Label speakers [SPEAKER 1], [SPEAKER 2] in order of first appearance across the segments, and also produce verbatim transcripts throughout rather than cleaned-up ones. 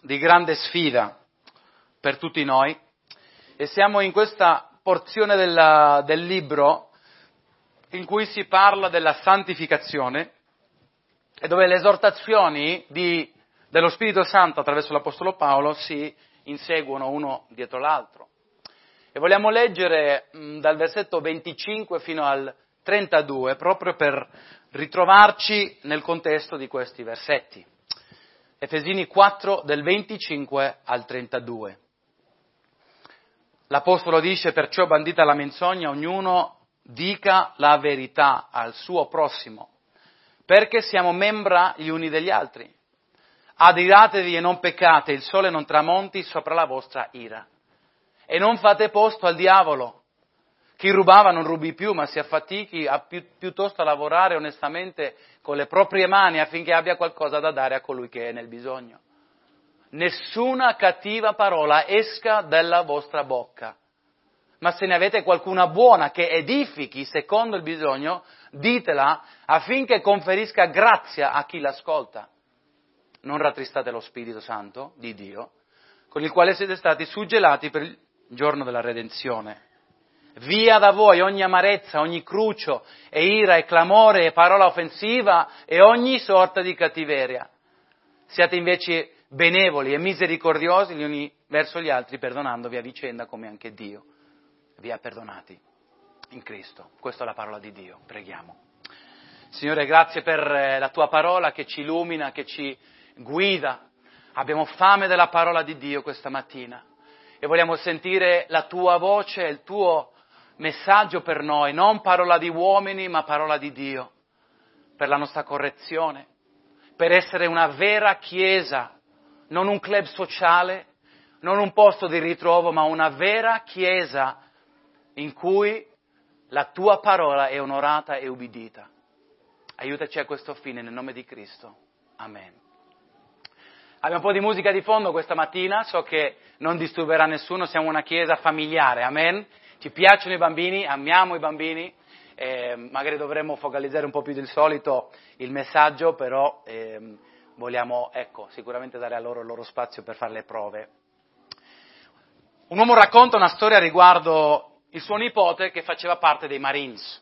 [SPEAKER 1] di grande sfida per tutti noi e siamo in questa porzione della, del libro in cui si parla della santificazione e dove le esortazioni di, dello Spirito Santo attraverso l'Apostolo Paolo si inseguono uno dietro l'altro. E vogliamo leggere mh, dal versetto venticinque fino al trentadue proprio per ritrovarci nel contesto di questi versetti. Efesini quattro del venticinque al trentadue. L'Apostolo dice: perciò bandita la menzogna, ognuno dica la verità al suo prossimo, perché siamo membra gli uni degli altri. Adiratevi e non peccate, il sole non tramonti sopra la vostra ira. E non fate posto al diavolo. Chi rubava non rubi più, ma si affatichi a pi- piuttosto a lavorare onestamente con le proprie mani affinché abbia qualcosa da dare a colui che è nel bisogno. Nessuna cattiva parola esca dalla vostra bocca, ma se ne avete qualcuna buona che edifichi secondo il bisogno, ditela affinché conferisca grazia a chi l'ascolta. Non rattristate lo Spirito Santo di Dio, con il quale siete stati suggellati per il giorno della redenzione. Via da voi ogni amarezza, ogni crucio, e ira, e clamore, e parola offensiva, e ogni sorta di cattiveria. Siate invece benevoli e misericordiosi gli uni verso gli altri, perdonandovi a vicenda come anche Dio vi ha perdonati in Cristo. Questa è la parola di Dio. Preghiamo. Signore, grazie per la tua parola che ci illumina, che ci guida. Abbiamo fame della parola di Dio questa mattina e vogliamo sentire la tua voce, il tuo messaggio per noi, non parola di uomini ma parola di Dio, per la nostra correzione, per essere una vera chiesa, non un club sociale, non un posto di ritrovo, ma una vera chiesa in cui la tua parola è onorata e ubbidita. Aiutaci a questo fine, nel nome di Cristo. Amen. Abbiamo un po' di musica di fondo questa mattina, so che non disturberà nessuno, siamo una chiesa familiare, amen? Ci piacciono i bambini, amiamo i bambini, eh, magari dovremmo focalizzare un po' più del solito il messaggio, però eh, vogliamo, ecco, sicuramente dare a loro il loro spazio per fare le prove. Un uomo racconta una storia riguardo il suo nipote che faceva parte dei Marines.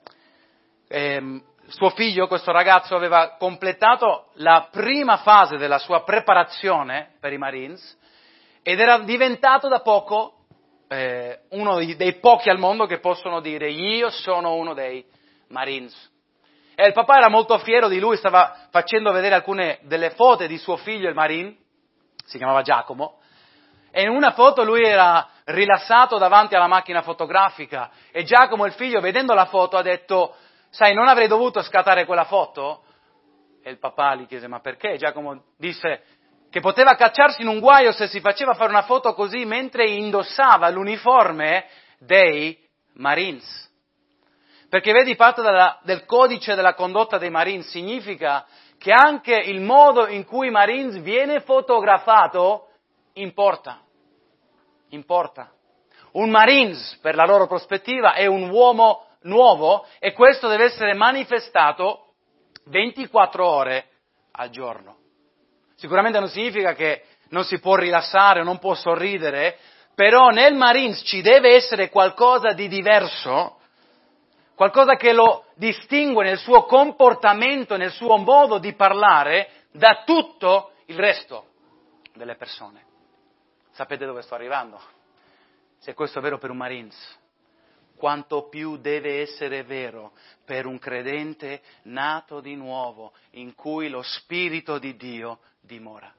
[SPEAKER 1] Eh, suo figlio, questo ragazzo, aveva completato la prima fase della sua preparazione per i Marines ed era diventato da poco eh, uno dei, dei pochi al mondo che possono dire: io sono uno dei Marines. E il papà era molto fiero di lui, stava facendo vedere alcune delle foto di suo figlio, il Marine, si chiamava Giacomo, e in una foto lui era rilassato davanti alla macchina fotografica e Giacomo, il figlio, vedendo la foto ha detto: sai, non avrei dovuto scattare quella foto? E il papà gli chiese: ma perché? Giacomo disse che poteva cacciarsi in un guaio se si faceva fare una foto così mentre indossava l'uniforme dei Marines. Perché vedi, parte dalla, del codice della condotta dei Marines significa che anche il modo in cui i Marines viene fotografato importa. Importa. Un Marines, per la loro prospettiva, è un uomo nuovo e questo deve essere manifestato ventiquattro ore al giorno. Sicuramente non significa che non si può rilassare o non può sorridere, però nel Marines ci deve essere qualcosa di diverso, qualcosa che lo distingue nel suo comportamento, nel suo modo di parlare da tutto il resto delle persone. Sapete dove sto arrivando? Se questo è vero per un Marines, quanto più deve essere vero per un credente nato di nuovo, in cui lo Spirito di Dio dimora.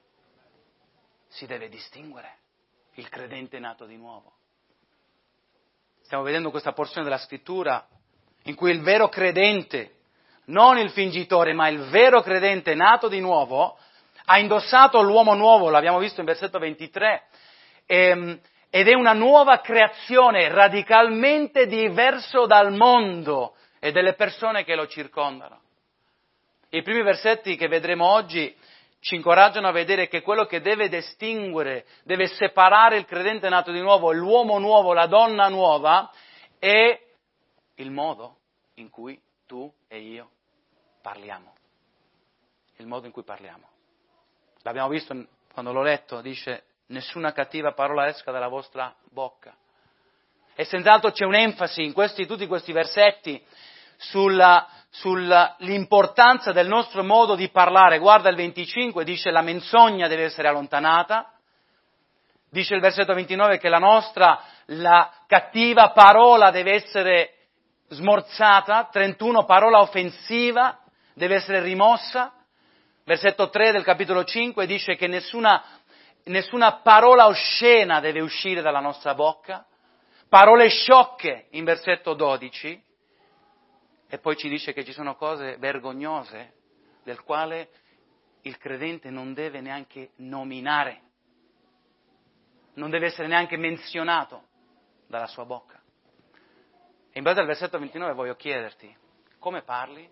[SPEAKER 1] Si deve distinguere il credente nato di nuovo. Stiamo vedendo questa porzione della Scrittura in cui il vero credente, non il fingitore, ma il vero credente nato di nuovo, ha indossato l'uomo nuovo, l'abbiamo visto in versetto ventitré, e, ed è una nuova creazione radicalmente diverso dal mondo e dalle persone che lo circondano. I primi versetti che vedremo oggi ci incoraggiano a vedere che quello che deve distinguere, deve separare il credente nato di nuovo, l'uomo nuovo, la donna nuova, è il modo in cui tu e io parliamo. Il modo in cui parliamo. L'abbiamo visto quando l'ho letto, dice nessuna cattiva parola esca dalla vostra bocca. E senz'altro c'è un'enfasi in questi, tutti questi versetti sulla, sull'importanza del nostro modo di parlare. Guarda il venticinque, dice la menzogna deve essere allontanata. Dice il versetto ventinove che la nostra, la cattiva parola deve essere smorzata. trentuno, parola offensiva deve essere rimossa. Versetto tre del capitolo cinque dice che nessuna, nessuna parola oscena deve uscire dalla nostra bocca. Parole sciocche in versetto dodici. E poi ci dice che ci sono cose vergognose del quale il credente non deve neanche nominare, non deve essere neanche menzionato dalla sua bocca. E in base al versetto ventinove voglio chiederti, come parli?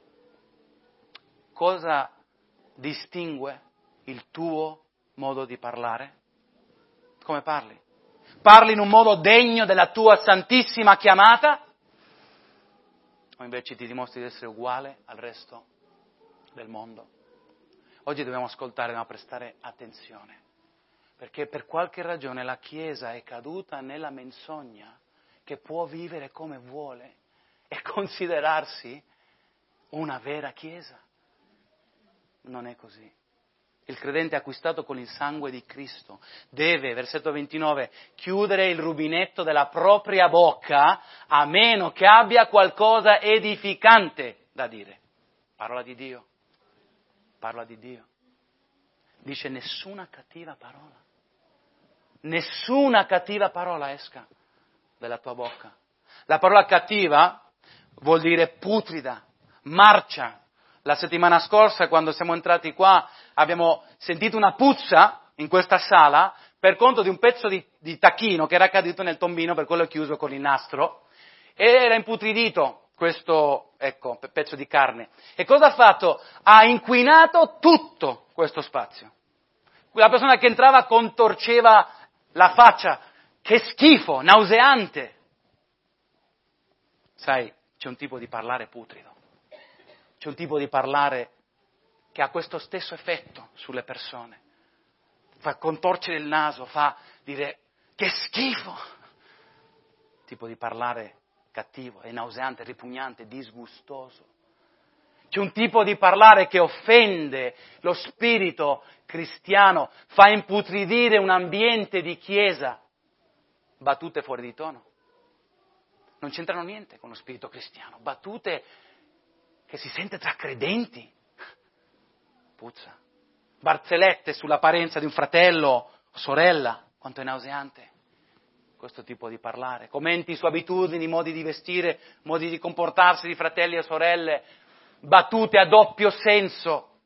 [SPEAKER 1] Cosa distingue il tuo modo di parlare? Come parli? Parli in un modo degno della tua santissima chiamata? O invece ti dimostri di essere uguale al resto del mondo? Oggi dobbiamo ascoltare, dobbiamo prestare attenzione, perché per qualche ragione la Chiesa è caduta nella menzogna che può vivere come vuole e considerarsi una vera Chiesa. Non è così. Il credente acquistato con il sangue di Cristo deve, versetto ventinove, chiudere il rubinetto della propria bocca a meno che abbia qualcosa edificante da dire. Parola di Dio. Parola di Dio. Dice nessuna cattiva parola. Nessuna cattiva parola esca dalla tua bocca. La parola cattiva vuol dire putrida, marcia. La settimana scorsa, quando siamo entrati qua, abbiamo sentito una puzza in questa sala per conto di un pezzo di, di tacchino che era caduto nel tombino, per quello è chiuso con il nastro, e era imputridito questo, ecco, pezzo di carne. E cosa ha fatto? Ha inquinato tutto questo spazio. La persona che entrava contorceva la faccia. Che schifo, nauseante. Sai, c'è un tipo di parlare putrido. C'è un tipo di parlare che ha questo stesso effetto sulle persone. Fa contorcere il naso, fa dire che schifo. Tipo di parlare cattivo, è nauseante, ripugnante, disgustoso. C'è un tipo di parlare che offende lo spirito cristiano, fa imputridire un ambiente di chiesa. Battute fuori di tono. Non c'entrano niente con lo spirito cristiano. Battute che si sente tra credenti, puzza. Barzellette sull'apparenza di un fratello o sorella, quanto è nauseante questo tipo di parlare. Commenti su abitudini, modi di vestire, modi di comportarsi di fratelli e sorelle, battute a doppio senso.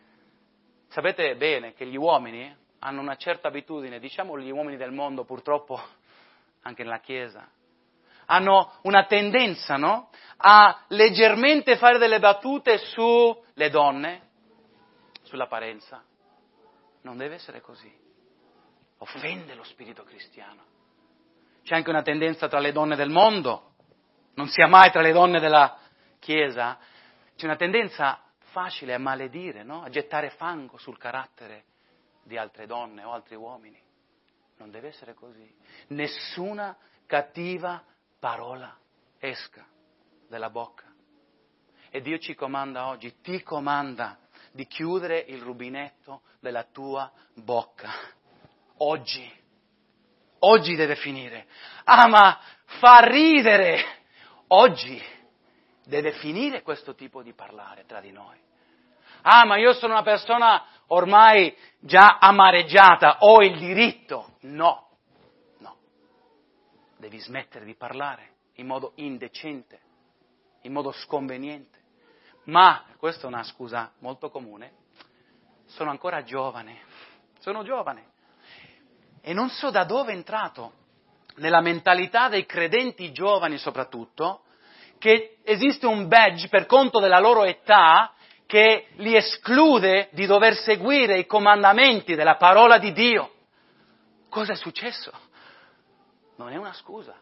[SPEAKER 1] Sapete bene che gli uomini hanno una certa abitudine, diciamo gli uomini del mondo purtroppo, anche nella Chiesa, hanno una tendenza, no? A leggermente fare delle battute sulle donne, sull'apparenza. Non deve essere così. Offende lo spirito cristiano. C'è anche una tendenza tra le donne del mondo, non sia mai tra le donne della Chiesa, c'è una tendenza facile a maledire, no? A gettare fango sul carattere di altre donne o altri uomini. Non deve essere così. Nessuna cattiva parola esca dalla bocca. E Dio ci comanda oggi, ti comanda di chiudere il rubinetto della tua bocca. Oggi. Oggi deve finire. Ah, ma fa ridere. Oggi deve finire questo tipo di parlare tra di noi. Ah, ma io sono una persona ormai già amareggiata, ho il diritto. No, no. Devi smettere di parlare in modo indecente, in modo sconveniente. Ma, questa è una scusa molto comune, sono ancora giovane, sono giovane. E non so da dove è entrato, nella mentalità dei credenti giovani soprattutto, che esiste un badge per conto della loro età che li esclude di dover seguire i comandamenti della parola di Dio. Cosa è successo? Non è una scusa.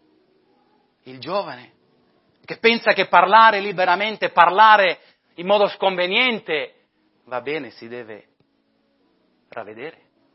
[SPEAKER 1] Il giovane che pensa che parlare liberamente, parlare in modo sconveniente, va bene, si deve ravvedere,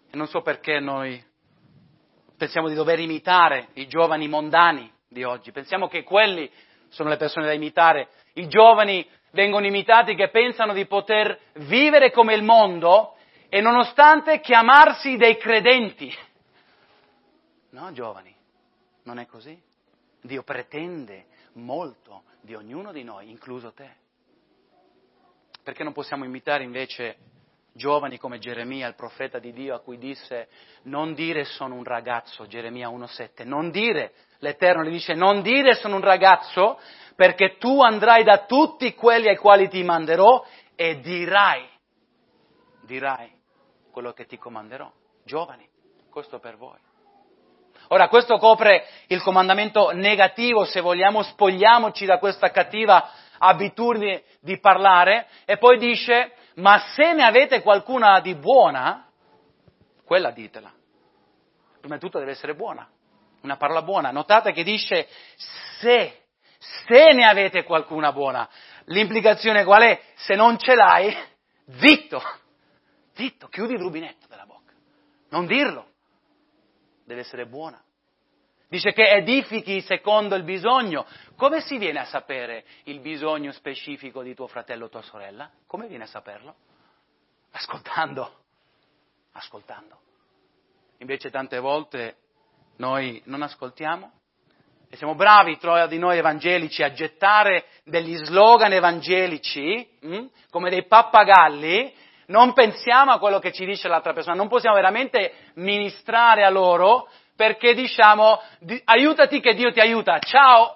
[SPEAKER 1] E non so perché noi pensiamo di dover imitare i giovani mondani di oggi, pensiamo che quelli sono le persone da imitare, i giovani vengono imitati che pensano di poter vivere come il mondo e nonostante chiamarsi dei credenti. No, giovani, non è così. Dio pretende molto di ognuno di noi, incluso te. Perché non possiamo imitare invece giovani come Geremia, il profeta di Dio, a cui disse non dire sono un ragazzo, Geremia uno sette, non dire, l'Eterno gli dice non dire sono un ragazzo, perché tu andrai da tutti quelli ai quali ti manderò e dirai, dirai quello che ti comanderò. Giovani, questo per voi. Ora, questo copre il comandamento negativo, se vogliamo, spogliamoci da questa cattiva abitudine di parlare, e poi dice, ma se ne avete qualcuna di buona, quella ditela. Prima di tutto deve essere buona, una parola buona. Notate che dice se, se ne avete qualcuna buona. L'implicazione qual è? Se non ce l'hai, zitto, zitto, chiudi il rubinetto della bocca, non dirlo. Deve essere buona. Dice che edifichi secondo il bisogno. Come si viene a sapere il bisogno specifico di tuo fratello o tua sorella? Come viene a saperlo? Ascoltando, ascoltando. Invece tante volte noi non ascoltiamo e siamo bravi tra di noi evangelici a gettare degli slogan evangelici, hm? come dei pappagalli. Non pensiamo a quello che ci dice l'altra persona, non possiamo veramente ministrare a loro perché diciamo aiutati che Dio ti aiuta, ciao!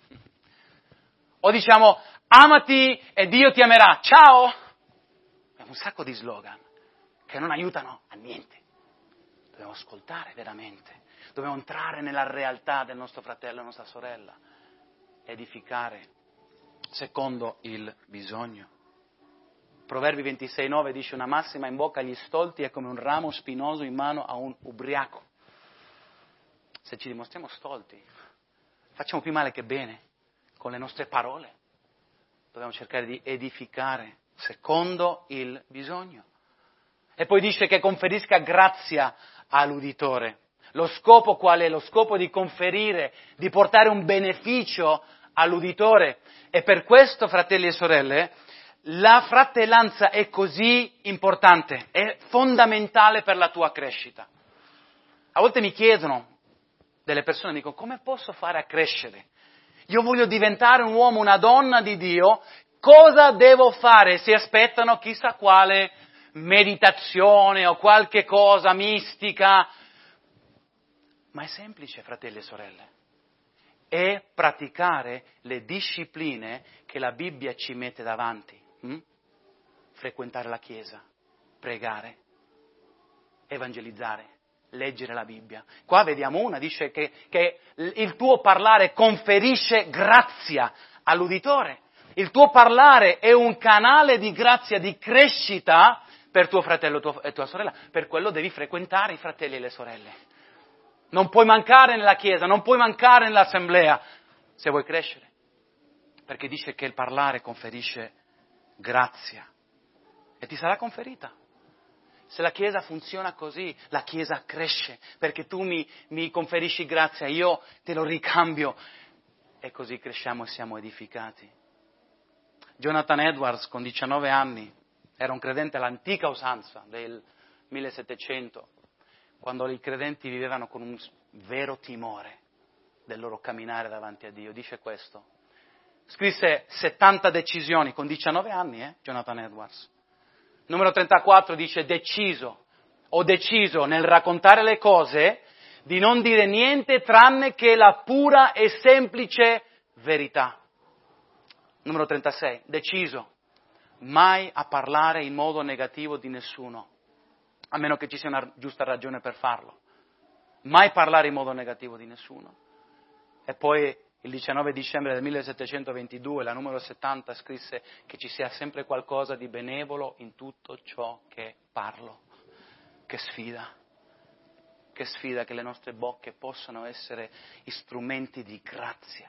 [SPEAKER 1] O diciamo amati e Dio ti amerà, ciao! È un sacco di slogan che non aiutano a niente. Dobbiamo ascoltare veramente, dobbiamo entrare nella realtà del nostro fratello e della nostra sorella, edificare secondo il bisogno. Proverbi ventisei nove dice una massima in bocca agli stolti è come un ramo spinoso in mano a un ubriaco. Se ci dimostriamo stolti, facciamo più male che bene con le nostre parole. Dobbiamo cercare di edificare secondo il bisogno. E poi dice che conferisca grazia all'uditore. Lo scopo qual è? Lo scopo di conferire, di portare un beneficio all'uditore. E per questo, fratelli e sorelle, la fratellanza è così importante, è fondamentale per la tua crescita. A volte mi chiedono, delle persone dicono, come posso fare a crescere? Io voglio diventare un uomo, una donna di Dio, cosa devo fare? Si aspettano chissà quale meditazione o qualche cosa mistica. Ma è semplice, fratelli e sorelle. È praticare le discipline che la Bibbia ci mette davanti. Hm? Frequentare la Chiesa, pregare, evangelizzare, leggere la Bibbia. Qua vediamo una, dice che, che il tuo parlare conferisce grazia all'uditore. Il tuo parlare è un canale di grazia, di crescita per tuo fratello e tua sorella. Per quello devi frequentare i fratelli e le sorelle. Non puoi mancare nella Chiesa, non puoi mancare nell'assemblea se vuoi crescere. Perché dice che il parlare conferisce grazia e ti sarà conferita. Se la Chiesa funziona così, la Chiesa cresce, perché tu mi, mi conferisci grazia, io te lo ricambio e così cresciamo e siamo edificati. Jonathan Edwards, con diciannove anni, era un credente all'antica usanza del millesettecento, quando i credenti vivevano con un vero timore del loro camminare davanti a Dio. Dice questo. Scrisse settanta decisioni con diciannove anni, eh, Jonathan Edwards. Numero trentaquattro dice deciso, ho deciso nel raccontare le cose di non dire niente tranne che la pura e semplice verità. Numero trentasei, deciso, mai a parlare in modo negativo di nessuno, a meno che ci sia una giusta ragione per farlo. Mai parlare in modo negativo di nessuno. E poi il diciannove dicembre del millesettecentoventidue, la numero settanta, scrisse che ci sia sempre qualcosa di benevolo in tutto ciò che parlo. Che sfida, che sfida che le nostre bocche possano essere strumenti di grazia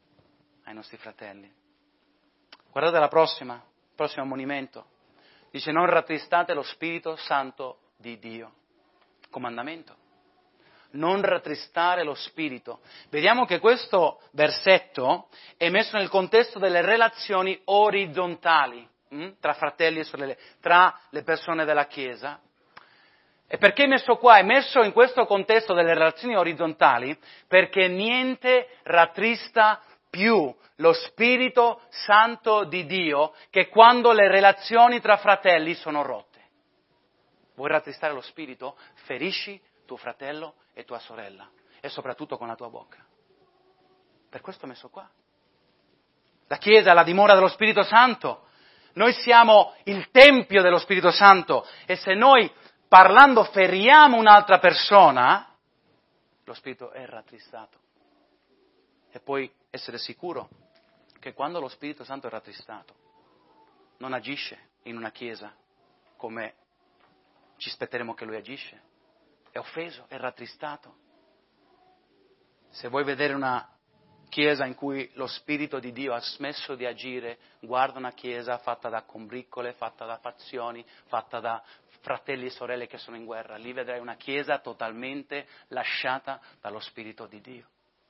[SPEAKER 1] ai nostri fratelli. Guardate la prossima, il prossimo ammonimento. Dice non rattristate lo Spirito Santo di Dio. comandamento. Non rattristare lo spirito. Vediamo che questo versetto è messo nel contesto delle relazioni orizzontali hm? tra fratelli e sorelle, tra le persone della Chiesa. E perché è messo qua? È messo in questo contesto delle relazioni orizzontali perché niente rattrista più lo Spirito Santo di Dio che quando le relazioni tra fratelli sono rotte. Vuoi rattristare lo Spirito? Ferisci tuo fratello e tua sorella, e soprattutto con la tua bocca. Per questo ho messo qua. La Chiesa è la dimora dello Spirito Santo. Noi siamo il Tempio dello Spirito Santo e se noi parlando feriamo un'altra persona, lo Spirito è rattristato. E puoi essere sicuro che quando lo Spirito Santo è rattristato, non agisce in una Chiesa come ci aspetteremo che Lui agisce. È offeso, è rattristato. Se vuoi vedere una Chiesa in cui lo Spirito di Dio ha smesso di agire, guarda una Chiesa fatta da combriccole, fatta da fazioni, fatta da fratelli e sorelle che sono in guerra. Lì vedrai una Chiesa totalmente lasciata dallo Spirito di Dio.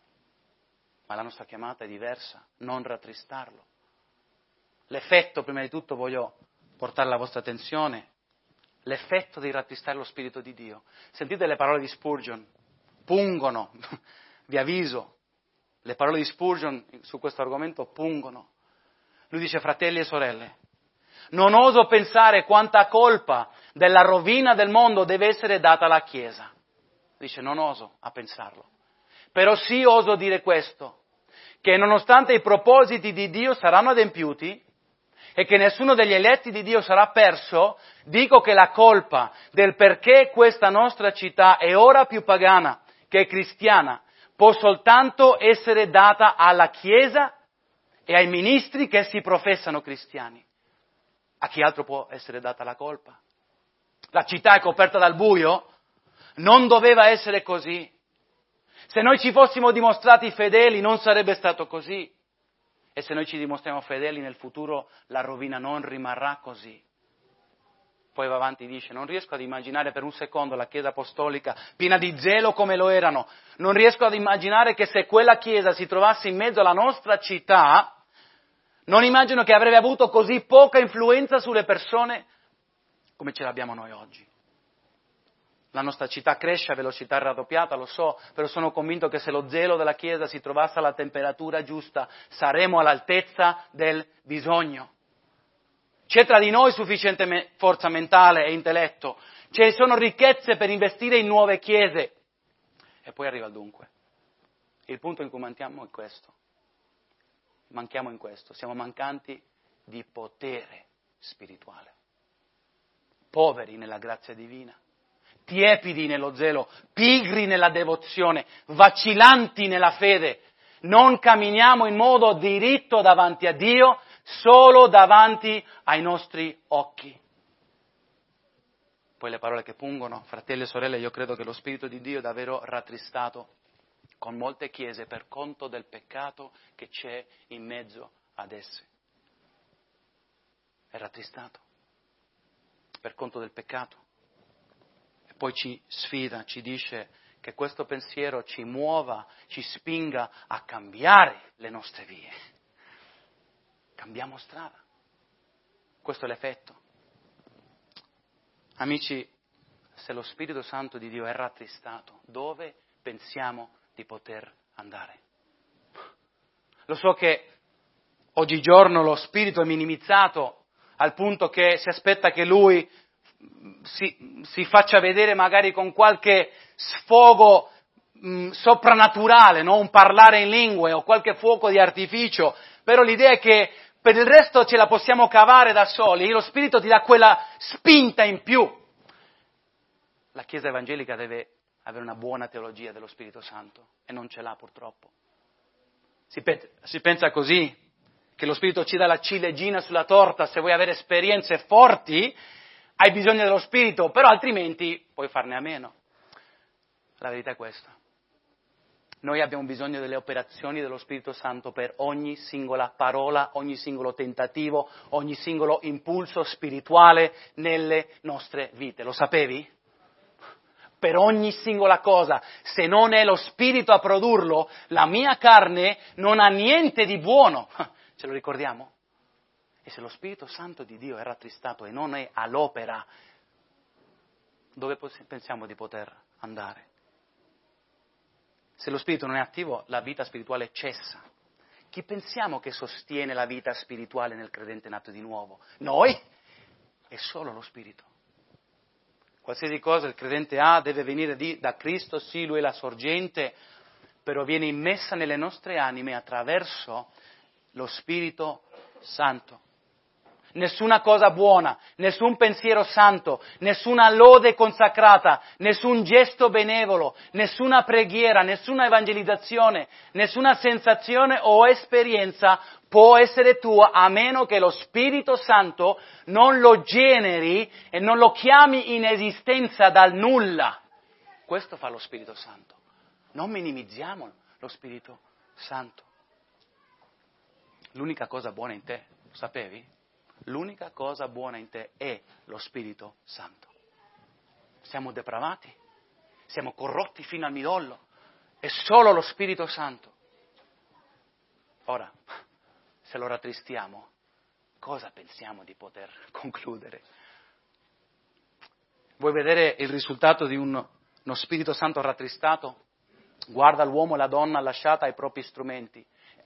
[SPEAKER 1] Ma la nostra chiamata è diversa, non rattristarlo. L'effetto, prima di tutto, voglio portare alla vostra attenzione, l'effetto di rattristare lo Spirito di Dio. Sentite le parole di Spurgeon, pungono, vi avviso, le parole di Spurgeon su questo argomento pungono. Lui dice, fratelli e sorelle, non oso pensare quanta colpa della rovina del mondo deve essere data alla Chiesa. Dice, non oso a pensarlo. Però sì oso dire questo, che nonostante i propositi di Dio saranno adempiuti, e che nessuno degli eletti di Dio sarà perso, dico che la colpa del perché questa nostra città è ora più pagana che cristiana può soltanto essere data alla Chiesa e ai ministri che si professano cristiani. A chi altro può essere data la colpa? La città è coperta dal buio? Non doveva essere così. Se noi ci fossimo dimostrati fedeli non sarebbe stato così. E se noi ci dimostriamo fedeli nel futuro la rovina non rimarrà così. Poi va avanti e dice, non riesco ad immaginare per un secondo la Chiesa apostolica piena di zelo come lo erano. Non riesco ad immaginare che se quella Chiesa si trovasse in mezzo alla nostra città, non immagino che avrebbe avuto così poca influenza sulle persone come ce l'abbiamo noi oggi. La nostra città cresce a velocità raddoppiata, lo so, però sono convinto che se lo zelo della Chiesa si trovasse alla temperatura giusta, saremo all'altezza del bisogno. C'è tra di noi sufficiente me- forza mentale e intelletto, ci sono ricchezze per investire in nuove chiese. E poi arriva il dunque. Il punto in cui manchiamo è questo. Manchiamo in questo, siamo mancanti di potere spirituale, poveri nella grazia divina, tiepidi nello zelo, pigri nella devozione, vacillanti nella fede. Non camminiamo in modo diritto davanti a Dio, solo davanti ai nostri occhi. Poi le parole che pungono, fratelli e sorelle, io credo che lo Spirito di Dio è davvero rattristato con molte chiese per conto del peccato che c'è in mezzo ad esse. È rattristato per conto del peccato. E poi ci sfida, ci dice che questo pensiero ci muova, ci spinga a cambiare le nostre vie. Cambiamo strada. Questo è l'effetto. Amici, se lo Spirito Santo di Dio è rattristato, dove pensiamo di poter andare? Lo so che oggigiorno lo Spirito è minimizzato al punto che si aspetta che Lui si, si faccia vedere magari con qualche sfogo mh, soprannaturale, no? Un parlare in lingue o qualche fuoco di artificio, però l'idea è che per il resto ce la possiamo cavare da soli, lo Spirito ti dà quella spinta in più. La Chiesa evangelica deve avere una buona teologia dello Spirito Santo e non ce l'ha purtroppo. Si, pe- si pensa così, che lo Spirito ci dà la ciliegina sulla torta, se vuoi avere esperienze forti hai bisogno dello Spirito, però altrimenti puoi farne a meno. La verità è questa. Noi abbiamo bisogno delle operazioni dello Spirito Santo per ogni singola parola, ogni singolo tentativo, ogni singolo impulso spirituale nelle nostre vite. Lo sapevi? per ogni singola cosa. Se non è lo Spirito a produrlo, la mia carne non ha niente di buono. Ce lo ricordiamo? E se lo Spirito Santo di Dio è rattristato e non è all'opera, dove pensiamo di poter andare? Se lo Spirito non è attivo, la vita spirituale cessa. Chi pensiamo che sostiene la vita spirituale nel credente nato di nuovo? Noi? È solo lo Spirito. Qualsiasi cosa il credente ha deve venire di, da Cristo, sì, Lui è la sorgente, però viene immessa nelle nostre anime attraverso lo Spirito Santo. Nessuna cosa buona, nessun pensiero santo, nessuna lode consacrata, nessun gesto benevolo, nessuna preghiera, nessuna evangelizzazione, nessuna sensazione o esperienza può essere tua a meno che lo Spirito Santo non lo generi e non lo chiami in esistenza dal nulla. Questo fa lo Spirito Santo. Non minimizziamo lo Spirito Santo. L'unica cosa buona in te, lo sapevi? L'unica cosa buona in te è lo Spirito Santo. Siamo depravati, siamo corrotti fino al midollo, è solo lo Spirito Santo. Ora, se lo rattristiamo, cosa pensiamo di poter concludere? Vuoi vedere il risultato di un, uno Spirito Santo rattristato? Guarda l'uomo e la donna lasciata ai propri strumenti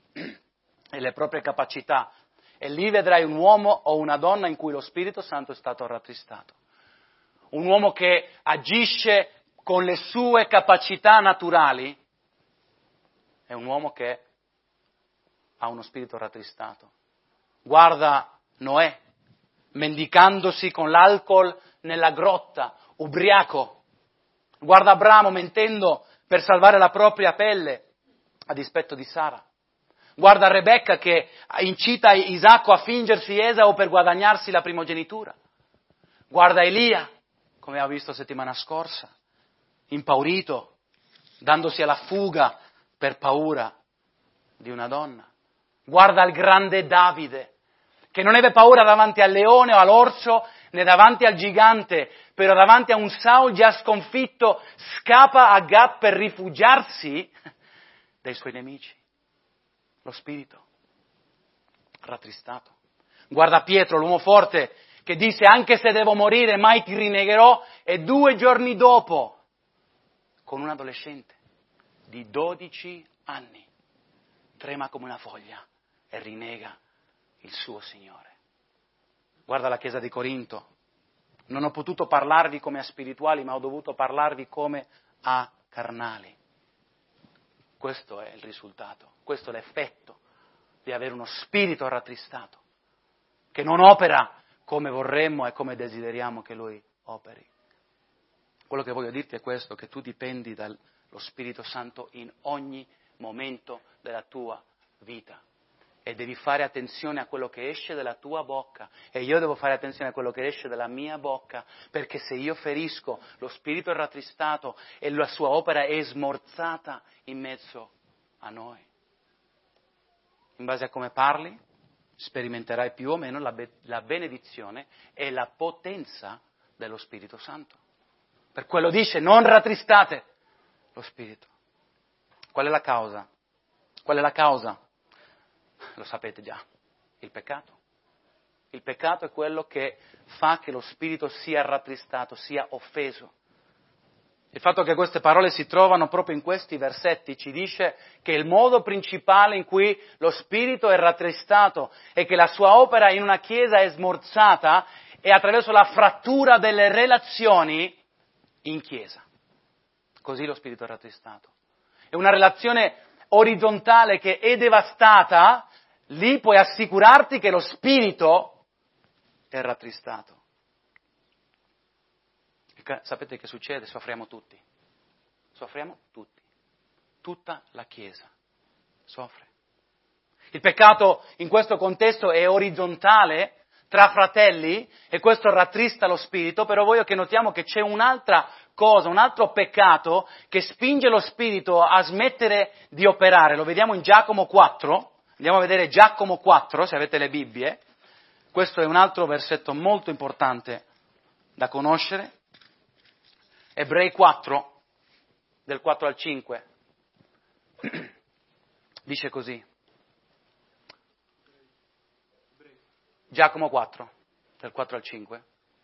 [SPEAKER 1] e le proprie capacità, e lì vedrai un uomo o una donna in cui lo Spirito Santo è stato rattristato. Un uomo che agisce con le sue capacità naturali è un uomo che ha uno spirito rattristato. Guarda Noè, mendicandosi con l'alcol nella grotta, ubriaco. Guarda Abramo mentendo per salvare la propria pelle a dispetto di Sara. Guarda Rebecca che incita Isacco a fingersi Esau per guadagnarsi la primogenitura. Guarda Elia, come abbiamo visto settimana scorsa, impaurito, dandosi alla fuga per paura di una donna. Guarda il grande Davide, che non ebbe paura davanti al leone o all'orso, né davanti al gigante, però davanti a un Saul già sconfitto, scappa a Gat per rifugiarsi dai suoi nemici. Lo spirito rattristato. Guarda Pietro, l'uomo forte, che disse: anche se devo morire mai ti rinnegherò, e due giorni dopo, con un adolescente di dodici anni, trema come una foglia e rinnega il suo Signore. Guarda la chiesa di Corinto. Non ho potuto parlarvi come a spirituali, ma ho dovuto parlarvi come a carnali. Questo è il risultato, questo è l'effetto di avere uno spirito rattristato, che non opera come vorremmo e come desideriamo che lui operi. Quello che voglio dirti è questo, che tu dipendi dallo Spirito Santo in ogni momento della tua vita. E devi fare attenzione a quello che esce dalla tua bocca, e io devo fare attenzione a quello che esce dalla mia bocca, perché se io ferisco, lo spirito è rattristato e la sua opera è smorzata in mezzo a noi. In base a come parli, sperimenterai più o meno la, be- la benedizione e la potenza dello Spirito Santo. Per quello dice: non rattristate lo spirito. Qual è la causa? Qual è la causa? Lo sapete già, il peccato. Il peccato è quello che fa che lo spirito sia rattristato, sia offeso. Il fatto che queste parole si trovano proprio in questi versetti ci dice che il modo principale in cui lo spirito è rattristato e che la sua opera in una chiesa è smorzata è attraverso la frattura delle relazioni in chiesa. Così lo spirito è rattristato. È una relazione orizzontale che è devastata. Lì puoi assicurarti che lo spirito è rattristato. E sapete che succede? Soffriamo tutti. Soffriamo tutti. Tutta la Chiesa soffre. Il peccato in questo contesto è orizzontale tra fratelli e questo rattrista lo spirito, però voglio che notiamo che c'è un'altra cosa, un altro peccato che spinge lo spirito a smettere di operare. Lo vediamo in Giacomo quattro. Andiamo a vedere Giacomo quattro, se avete le Bibbie. Questo è un altro versetto molto importante da conoscere. Ebrei quattro, del quattro al cinque, dice così. Giacomo quattro, del quattro al cinque.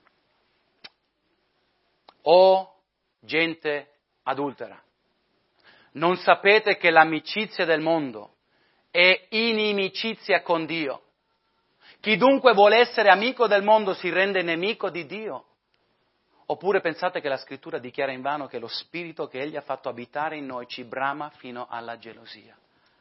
[SPEAKER 1] O gente adultera, non sapete che l'amicizia del mondo è inimicizia con Dio? Chi dunque vuole essere amico del mondo si rende nemico di Dio. Oppure pensate che la Scrittura dichiara invano che lo Spirito che Egli ha fatto abitare in noi ci brama fino alla gelosia.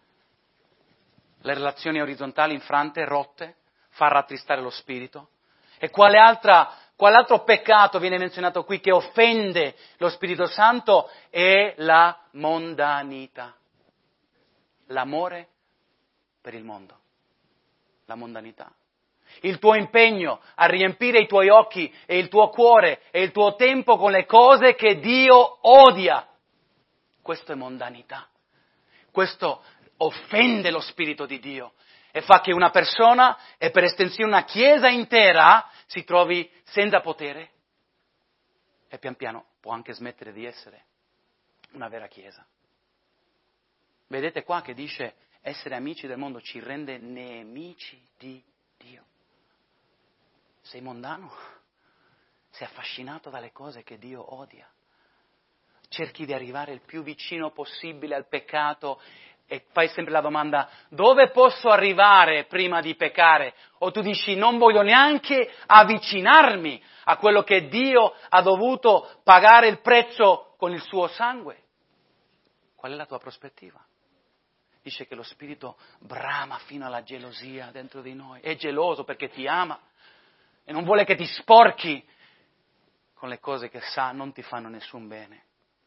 [SPEAKER 1] Le relazioni orizzontali infrante, rotte, fa rattristare lo Spirito. E quale, altra, quale altro peccato viene menzionato qui che offende lo Spirito Santo? È la mondanità. L'amore per il mondo. La mondanità. Il tuo impegno a riempire i tuoi occhi e il tuo cuore e il tuo tempo con le cose che Dio odia. Questo è mondanità. Questo offende lo Spirito di Dio e fa che una persona e per estensione una chiesa intera si trovi senza potere e pian piano può anche smettere di essere una vera chiesa. Vedete qua che dice essere amici del mondo ci rende nemici di Dio. Sei mondano? Sei affascinato dalle cose che Dio odia? Cerchi di arrivare il più vicino possibile al peccato e fai sempre la domanda: dove posso arrivare prima di peccare? O tu dici: non voglio neanche avvicinarmi a quello che Dio ha dovuto pagare il prezzo con il suo sangue. Qual è la tua prospettiva? Dice che lo Spirito brama fino alla gelosia dentro di noi. È geloso perché ti ama e non vuole che ti sporchi con le cose che sa non ti fanno nessun bene.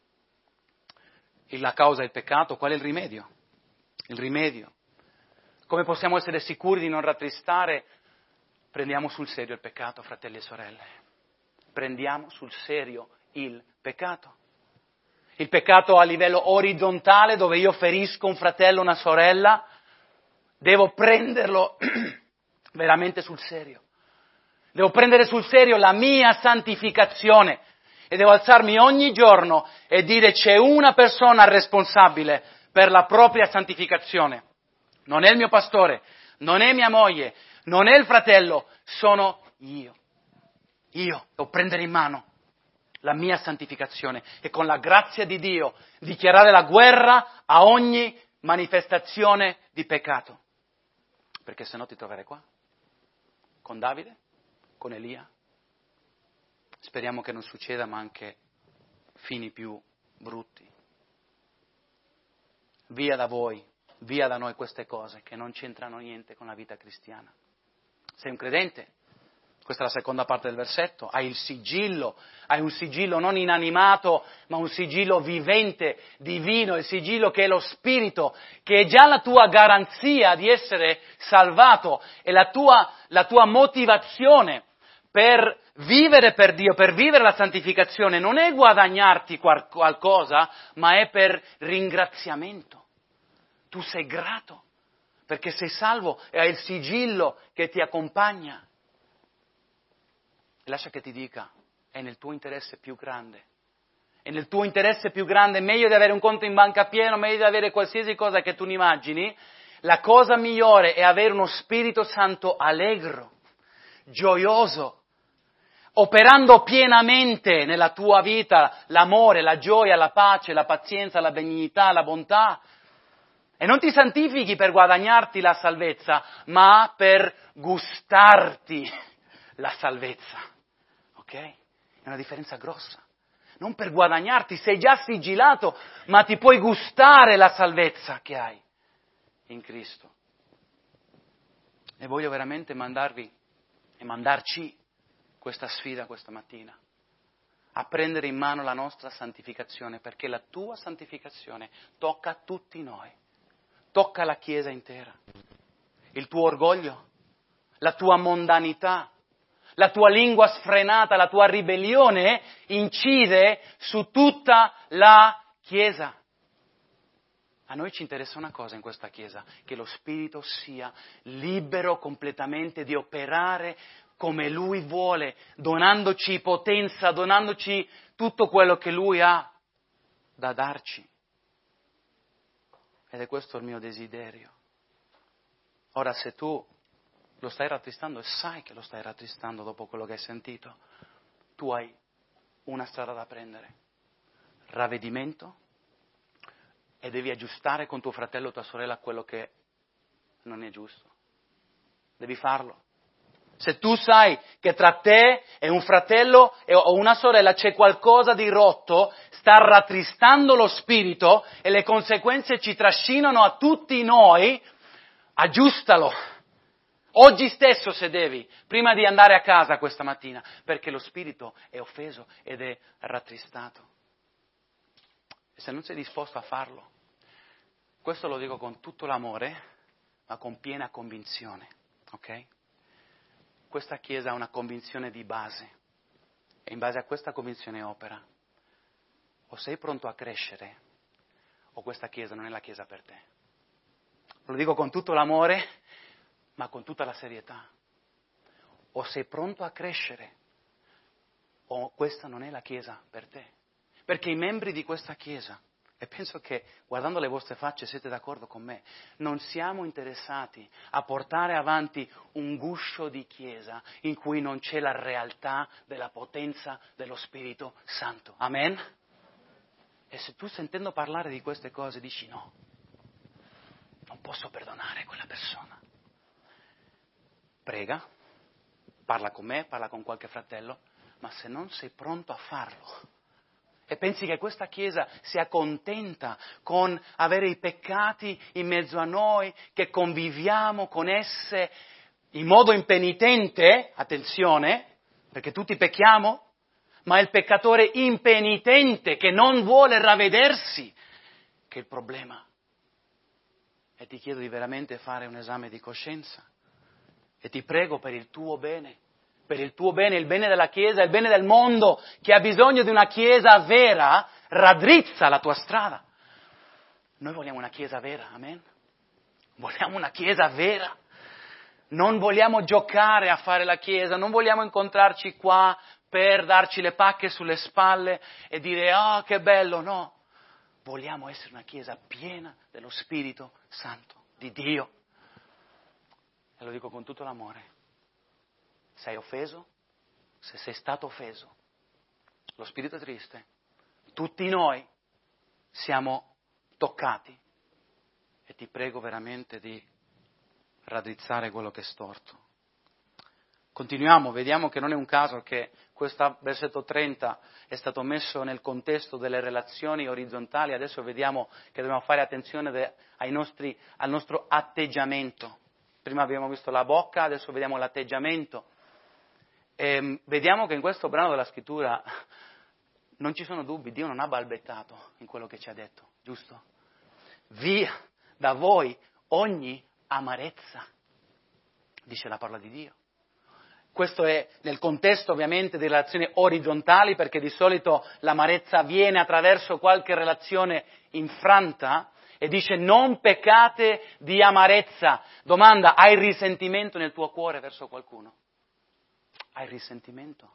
[SPEAKER 1] E la causa è il peccato, qual è il rimedio? Il rimedio. Come possiamo essere sicuri di non rattristare? Prendiamo sul serio il peccato, fratelli e sorelle. Prendiamo sul serio il peccato. Il peccato a livello orizzontale, dove io ferisco un fratello o una sorella, devo prenderlo veramente sul serio. Devo prendere sul serio la mia santificazione e devo alzarmi ogni giorno e dire: c'è una persona responsabile per la propria santificazione. Non è il mio pastore, non è mia moglie, non è il fratello, sono io. Io devo prendere in mano la mia santificazione e con la grazia di Dio dichiarare la guerra a ogni manifestazione di peccato. Perché se no ti troverai qua, con Davide, con Elia. Speriamo che non succeda, ma anche fini più brutti. Via da voi, via da noi queste cose che non c'entrano niente con la vita cristiana. Sei un credente? Questa è la seconda parte del versetto. Hai il sigillo, hai un sigillo non inanimato, ma un sigillo vivente, divino, il sigillo che è lo Spirito, che è già la tua garanzia di essere salvato e la tua, la tua motivazione per vivere per Dio, per vivere la santificazione. Non è guadagnarti qual- qualcosa, ma è per ringraziamento. Tu sei grato perché sei salvo e hai il sigillo che ti accompagna. E lascia che ti dica, è nel tuo interesse più grande. È nel tuo interesse più grande, meglio di avere un conto in banca pieno, meglio di avere qualsiasi cosa che tu ne immagini. La cosa migliore è avere uno Spirito Santo allegro, gioioso, operando pienamente nella tua vita l'amore, la gioia, la pace, la pazienza, la benignità, la bontà. E non ti santifichi per guadagnarti la salvezza, ma per gustarti la salvezza. Ok? È una differenza grossa. Non per guadagnarti, sei già sigillato, ma ti puoi gustare la salvezza che hai in Cristo. E voglio veramente mandarvi e mandarci questa sfida questa mattina, a prendere in mano la nostra santificazione, perché la tua santificazione tocca a tutti noi, tocca la Chiesa intera. Il tuo orgoglio, la tua mondanità, la tua lingua sfrenata, la tua ribellione incide su tutta la Chiesa. A noi ci interessa una cosa in questa Chiesa, che lo Spirito sia libero completamente di operare come Lui vuole, donandoci potenza, donandoci tutto quello che Lui ha da darci. Ed è questo il mio desiderio. Ora, se tu lo stai rattristando e sai che lo stai rattristando dopo quello che hai sentito, tu hai una strada da prendere. Ravvedimento, e devi aggiustare con tuo fratello o tua sorella quello che non è giusto. Devi farlo. Se tu sai che tra te e un fratello o una sorella c'è qualcosa di rotto, sta rattristando lo spirito e le conseguenze ci trascinano a tutti noi, aggiustalo. Oggi stesso se devi, prima di andare a casa questa mattina, perché lo spirito è offeso ed è rattristato. E se non sei disposto a farlo, questo lo dico con tutto l'amore, ma con piena convinzione, ok? Questa Chiesa ha una convinzione di base, e in base a questa convinzione opera. O sei pronto a crescere, o questa Chiesa non è la Chiesa per te. Lo dico con tutto l'amore, ma con tutta la serietà. O sei pronto a crescere, o questa non è la Chiesa per te. Perché i membri di questa Chiesa, e penso che guardando le vostre facce siete d'accordo con me, non siamo interessati a portare avanti un guscio di Chiesa in cui non c'è la realtà della potenza dello Spirito Santo. Amen? E se tu sentendo parlare di queste cose dici no, non posso perdonare quella persona, prega, parla con me, parla con qualche fratello, ma se non sei pronto a farlo e pensi che questa Chiesa sia contenta con avere i peccati in mezzo a noi, che conviviamo con esse in modo impenitente, attenzione, perché tutti pecchiamo, ma è il peccatore impenitente che non vuole ravvedersi che è il problema. E ti chiedo di veramente fare un esame di coscienza e ti prego per il tuo bene, per il tuo bene, il bene della Chiesa, il bene del mondo, che ha bisogno di una Chiesa vera, raddrizza la tua strada. Noi vogliamo una Chiesa vera, amen? Vogliamo una Chiesa vera. Non vogliamo giocare a fare la Chiesa, non vogliamo incontrarci qua per darci le pacche sulle spalle e dire «Ah, oh, che bello!» No, vogliamo essere una Chiesa piena dello Spirito Santo di Dio. E lo dico con tutto l'amore. Sei offeso? Se sei stato offeso, lo spirito è triste, tutti noi siamo toccati e ti prego veramente di raddrizzare quello che è storto. Continuiamo, vediamo che non è un caso che questo versetto trenta è stato messo nel contesto delle relazioni orizzontali, adesso vediamo che dobbiamo fare attenzione de, ai nostri, al nostro atteggiamento. Prima abbiamo visto la bocca, adesso vediamo l'atteggiamento. E vediamo che in questo brano della scrittura non ci sono dubbi, Dio non ha balbettato in quello che ci ha detto, giusto? Via da voi ogni amarezza, dice la parola di Dio. Questo è nel contesto ovviamente di relazioni orizzontali, perché di solito l'amarezza viene attraverso qualche relazione infranta, e dice non peccate di amarezza. Domanda, hai risentimento nel tuo cuore verso qualcuno? Hai risentimento?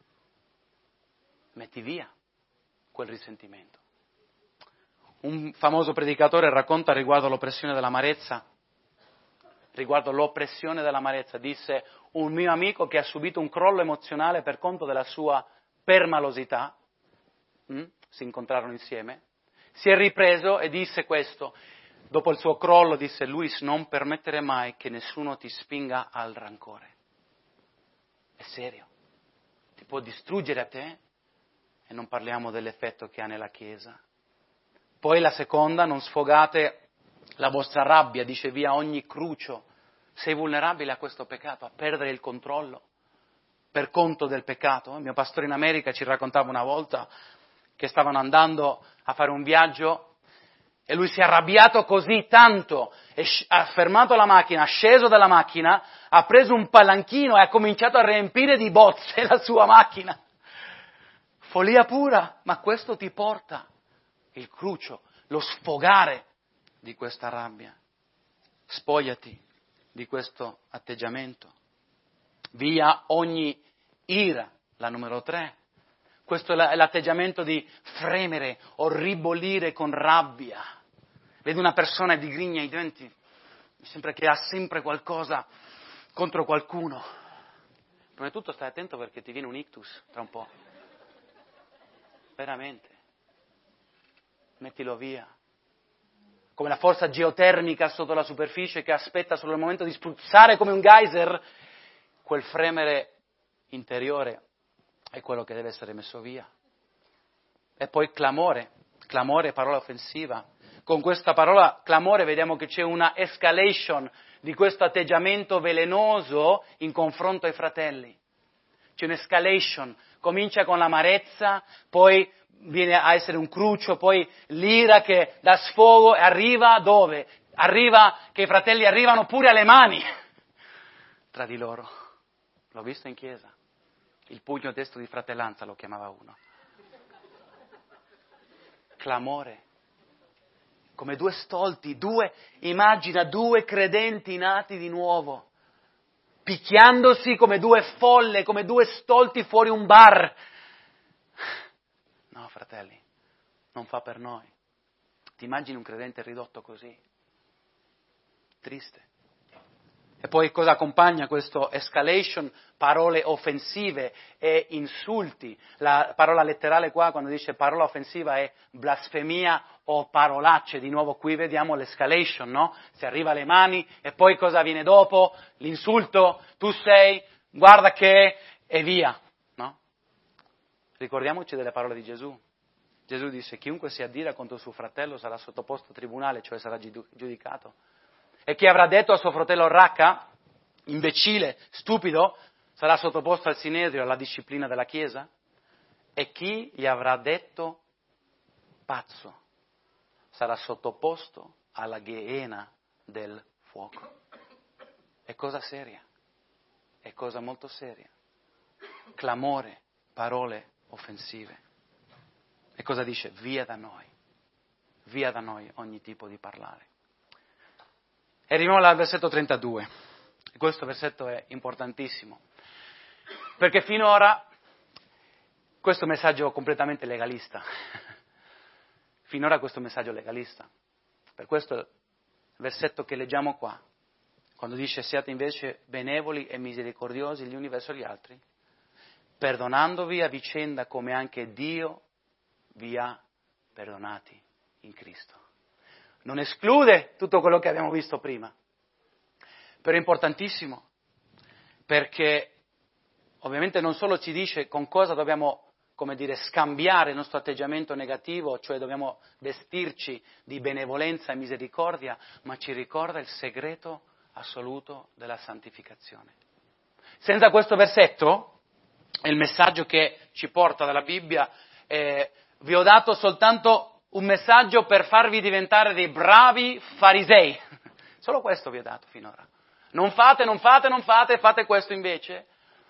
[SPEAKER 1] Metti via quel risentimento. Un famoso predicatore racconta riguardo l'oppressione dell'amarezza, riguardo l'oppressione dell'amarezza, disse: un mio amico che ha subito un crollo emozionale per conto della sua permalosità, mh? si incontrarono insieme, si è ripreso e disse questo, dopo il suo crollo disse: Luis, non permettere mai che nessuno ti spinga al rancore. È serio, ti può distruggere a te, e non parliamo dell'effetto che ha nella Chiesa. Poi la seconda, non sfogate la vostra rabbia, dice via ogni crucio. Sei vulnerabile a questo peccato, a perdere il controllo per conto del peccato. Il mio pastore in America ci raccontava una volta che stavano andando a fare un viaggio e lui si è arrabbiato così tanto, ha fermato la macchina, ha sceso dalla macchina, ha preso un palanchino e ha cominciato a riempire di bozze la sua macchina. Follia pura, ma questo ti porta il crucio, lo sfogare di questa rabbia. Spogliati di questo atteggiamento. Via ogni ira, la numero tre. Questo è l'atteggiamento di fremere o ribollire con rabbia. Vedi una persona e digrigna i denti, mi sembra che ha sempre qualcosa contro qualcuno. Prima di tutto stai attento perché ti viene un ictus tra un po'. Veramente. Mettilo via. Come la forza geotermica sotto la superficie che aspetta solo il momento di spruzzare come un geyser, quel fremere interiore è quello che deve essere messo via. E poi clamore, clamore, parola offensiva. Con questa parola clamore vediamo che c'è una escalation di questo atteggiamento velenoso in confronto ai fratelli. C'è un'escalation, comincia con l'amarezza, poi viene a essere un cruccio, poi l'ira che dà sfogo e arriva dove? Arriva che i fratelli arrivano pure alle mani tra di loro. L'ho visto in chiesa. Il pugno destro di fratellanza lo chiamava uno. Clamore. Come due stolti, due, immagina due credenti nati di nuovo, picchiandosi come due folle, come due stolti fuori un bar. No, fratelli, non fa per noi. Ti immagini un credente ridotto così? Triste. E poi cosa accompagna questo escalation? Parole offensive e insulti. La parola letterale qua, quando dice parola offensiva, è blasfemia o parolacce. Di nuovo qui vediamo l'escalation, no? Si arriva alle mani e poi cosa viene dopo? L'insulto, tu sei, guarda che, e via, no? Ricordiamoci delle parole di Gesù. Gesù disse, chiunque si addira contro suo fratello sarà sottoposto a tribunale, cioè sarà giudicato. E chi avrà detto a suo fratello racca, imbecille, stupido, sarà sottoposto al sinedrio, alla disciplina della Chiesa? E chi gli avrà detto pazzo sarà sottoposto alla ghiena del fuoco. È cosa seria, è cosa molto seria. Clamore, parole offensive. E cosa dice? Via da noi, via da noi ogni tipo di parlare. E arriviamo al versetto trentadue. Questo versetto è importantissimo, perché finora questo messaggio è completamente legalista. Finora questo messaggio legalista. Per questo il versetto che leggiamo qua, quando dice siate invece benevoli e misericordiosi gli uni verso gli altri, perdonandovi a vicenda come anche Dio vi ha perdonati in Cristo. Non esclude tutto quello che abbiamo visto prima, però è importantissimo, perché ovviamente non solo ci dice con cosa dobbiamo, come dire, scambiare il nostro atteggiamento negativo, cioè dobbiamo vestirci di benevolenza e misericordia, ma ci ricorda il segreto assoluto della santificazione. Senza questo versetto, il messaggio che ci porta dalla Bibbia, eh, vi ho dato soltanto un messaggio per farvi diventare dei bravi farisei. Solo questo vi ho dato finora. Non fate, non fate, non fate, fate questo invece.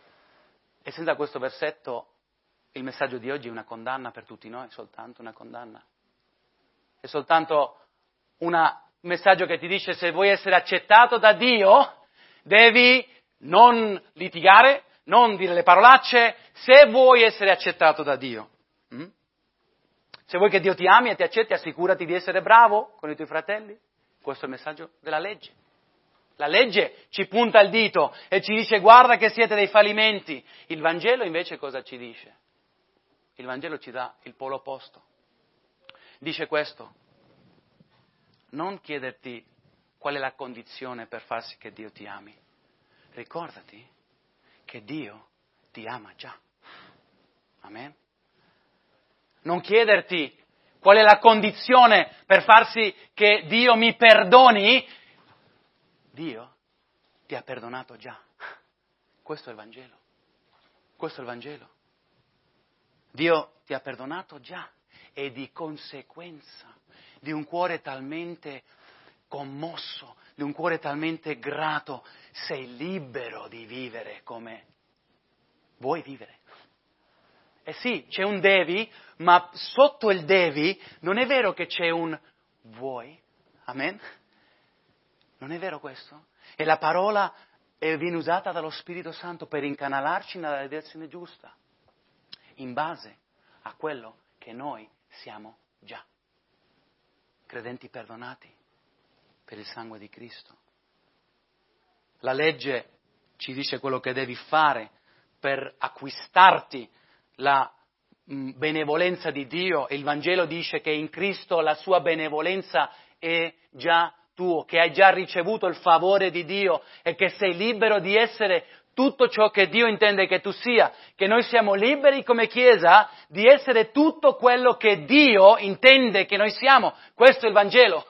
[SPEAKER 1] E senza questo versetto il messaggio di oggi è una condanna per tutti noi, soltanto una condanna. È soltanto una, un messaggio che ti dice se vuoi essere accettato da Dio, devi non litigare, non dire le parolacce, se vuoi essere accettato da Dio. Mm? Se vuoi che Dio ti ami e ti accetti, assicurati di essere bravo con i tuoi fratelli. Questo è il messaggio della legge. La legge ci punta il dito e ci dice guarda che siete dei fallimenti. Il Vangelo invece cosa ci dice? Il Vangelo ci dà il polo opposto. Dice questo, non chiederti qual è la condizione per far sì che Dio ti ami. Ricordati che Dio ti ama già. Amen. Non chiederti qual è la condizione per far sì che Dio mi perdoni. Dio ti ha perdonato già. Questo è il Vangelo. Questo è il Vangelo. Dio ti ha perdonato già e di conseguenza di un cuore talmente commosso, di un cuore talmente grato, sei libero di vivere come vuoi vivere. Eh sì, c'è un devi, ma sotto il devi non è vero che c'è un vuoi. Amen? Non è vero questo? E la parola e viene usata dallo Spirito Santo per incanalarci nella direzione giusta, in base a quello che noi siamo già. Credenti perdonati per il sangue di Cristo. La legge ci dice quello che devi fare per acquistarti la mh, benevolenza di Dio, e il Vangelo dice che in Cristo la sua benevolenza è già tuo, che hai già ricevuto il favore di Dio e che sei libero di essere tutto ciò che Dio intende che tu sia, che noi siamo liberi come Chiesa di essere tutto quello che Dio intende che noi siamo. Questo è il Vangelo.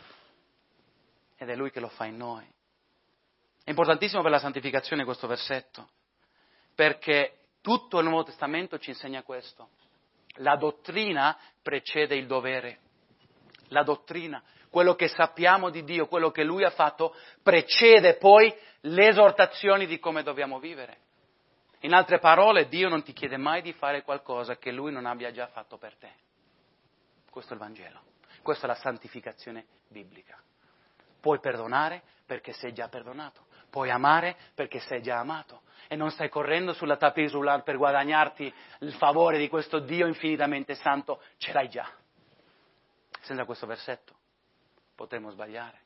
[SPEAKER 1] Ed è Lui che lo fa in noi. È importantissimo per la santificazione questo versetto, perché tutto il Nuovo Testamento ci insegna questo. La dottrina precede il dovere. La dottrina, quello che sappiamo di Dio, quello che Lui ha fatto, precede poi le esortazioni di come dobbiamo vivere. In altre parole, Dio non ti chiede mai di fare qualcosa che Lui non abbia già fatto per te. Questo è il Vangelo. Questa è la santificazione biblica. Puoi perdonare perché sei già perdonato. Puoi amare perché sei già amato. E non stai correndo sulla tapis roulant per guadagnarti il favore di questo Dio infinitamente santo. Ce l'hai già. Senza questo versetto potremmo sbagliare.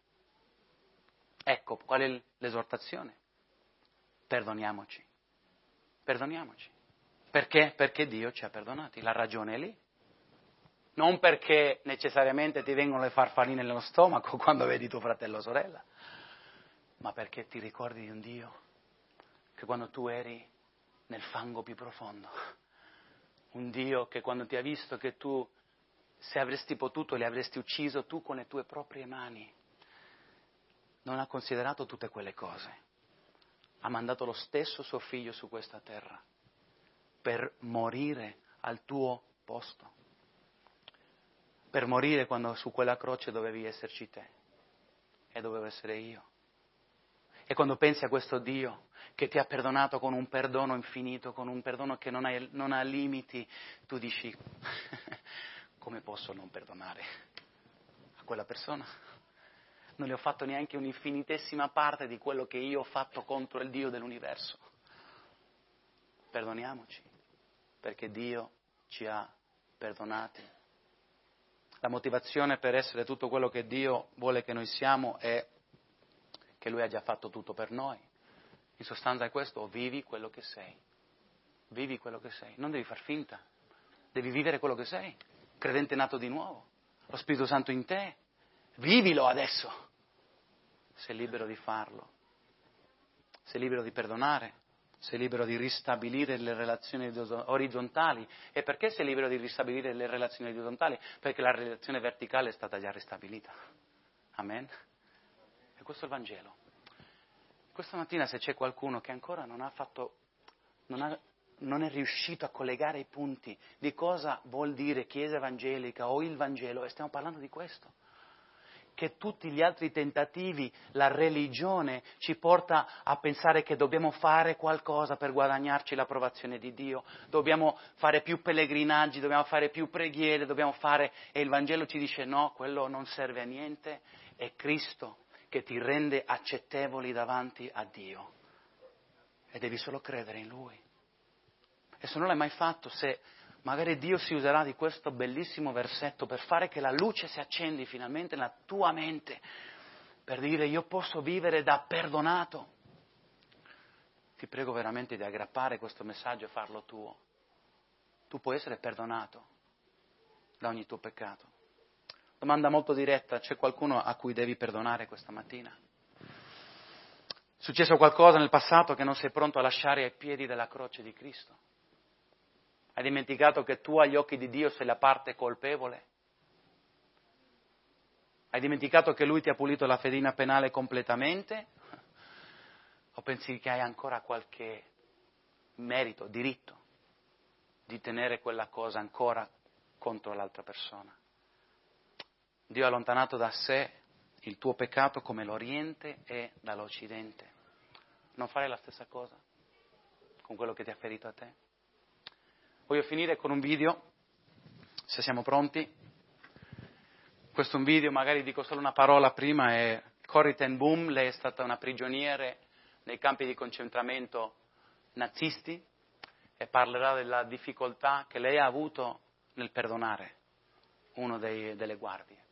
[SPEAKER 1] Ecco, qual è l'esortazione? Perdoniamoci. Perdoniamoci. Perché? Perché Dio ci ha perdonati. La ragione è lì. Non perché necessariamente ti vengono le farfalline nello stomaco quando vedi tuo fratello o sorella, ma perché ti ricordi di un Dio che quando tu eri nel fango più profondo, un Dio che quando ti ha visto che tu, se avresti potuto, li avresti ucciso tu con le tue proprie mani, non ha considerato tutte quelle cose. Ha mandato lo stesso suo figlio su questa terra per morire al tuo posto. Per morire quando su quella croce dovevi esserci te e dovevo essere io. E quando pensi a questo Dio che ti ha perdonato con un perdono infinito, con un perdono che non ha, non ha limiti, tu dici, come posso non perdonare a quella persona? Non le ho fatto neanche un'infinitessima parte di quello che io ho fatto contro il Dio dell'universo. Perdoniamoci, perché Dio ci ha perdonati. La motivazione per essere tutto quello che Dio vuole che noi siamo è che Lui ha già fatto tutto per noi. In sostanza è questo, vivi quello che sei. Vivi quello che sei. Non devi far finta. Devi vivere quello che sei. Credente nato di nuovo. Lo Spirito Santo in te. Vivilo adesso. Sei libero di farlo. Sei libero di perdonare. Sei libero di ristabilire le relazioni orizzontali. E perché sei libero di ristabilire le relazioni orizzontali? Perché la relazione verticale è stata già ristabilita. Amen? E questo è il Vangelo. Questa mattina se c'è qualcuno che ancora non ha fatto, non, ha, non è riuscito a collegare i punti di cosa vuol dire Chiesa evangelica o il Vangelo, e stiamo parlando di questo. Che tutti gli altri tentativi, la religione, ci porta a pensare che dobbiamo fare qualcosa per guadagnarci l'approvazione di Dio, dobbiamo fare più pellegrinaggi, dobbiamo fare più preghiere, dobbiamo fare... E il Vangelo ci dice no, quello non serve a niente, è Cristo che ti rende accettevoli davanti a Dio. E devi solo credere in Lui. E se non l'hai mai fatto, se... magari Dio si userà di questo bellissimo versetto per fare che la luce si accendi finalmente nella tua mente, per dire io posso vivere da perdonato. Ti prego veramente di aggrappare questo messaggio e farlo tuo. Tu puoi essere perdonato da ogni tuo peccato. Domanda molto diretta, c'è qualcuno a cui devi perdonare questa mattina? È successo qualcosa nel passato che non sei pronto a lasciare ai piedi della croce di Cristo? Hai dimenticato che tu agli occhi di Dio sei la parte colpevole? Hai dimenticato che Lui ti ha pulito la fedina penale completamente? O pensi che hai ancora qualche merito, diritto di tenere quella cosa ancora contro l'altra persona? Dio ha allontanato da sé il tuo peccato come l'Oriente è dall'Occidente. Non fare la stessa cosa con quello che ti ha ferito a te? Voglio finire con un video, se siamo pronti. Questo è un video, magari dico solo una parola prima, è Corrie ten Boom, lei è stata una prigioniera nei campi di concentramento nazisti e parlerà della difficoltà che lei ha avuto nel perdonare uno dei, delle guardie.